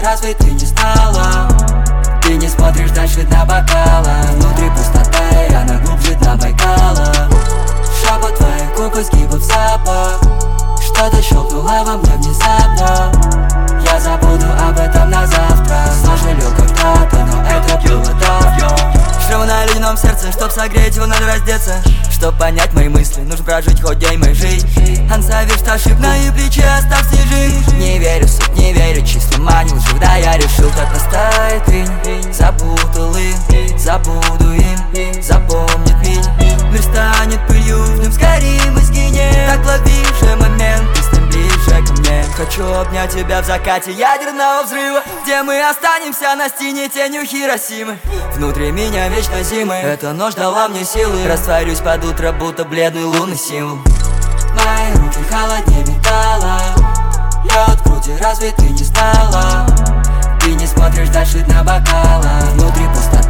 разве ты не знала? Ты не смотришь дальше дна бокала. Внутри пустота, и она глубже дна Байкала. Шепот твоих губ и сгибов запах. Что-то щелкнуло во мне внезапно. Я забуду об этом на завтра. Сожалел когда-то, но это было давно. Шрам на ледяном сердце, чтоб согреть его, надо раздеться. Чтоб понять мои мысли, нужно прожить хоть день моей жизни. Ансавишь ошиб на и плечи, оставь снежинки. Не верю в суд, не верю числам, манил жив. Да я решил, так настает инь. Запутал им, забуду им, запомнит меня. Мир станет пылью, в нем сгорим и сгинем. Так лови же момент, ты с ним ближе ко мне. Хочу обнять тебя в закате ядерного взрыва, где мы останемся на стене тенью Хиросимы. Внутри меня вечно зимы, эта ночь дала мне силы. Растворюсь под утро, будто бледный лунный символ. Мои руки холоднее металла. Лед в груди, разве ты не знала? Ты не смотришь дальше дна бокала. Внутри пустота.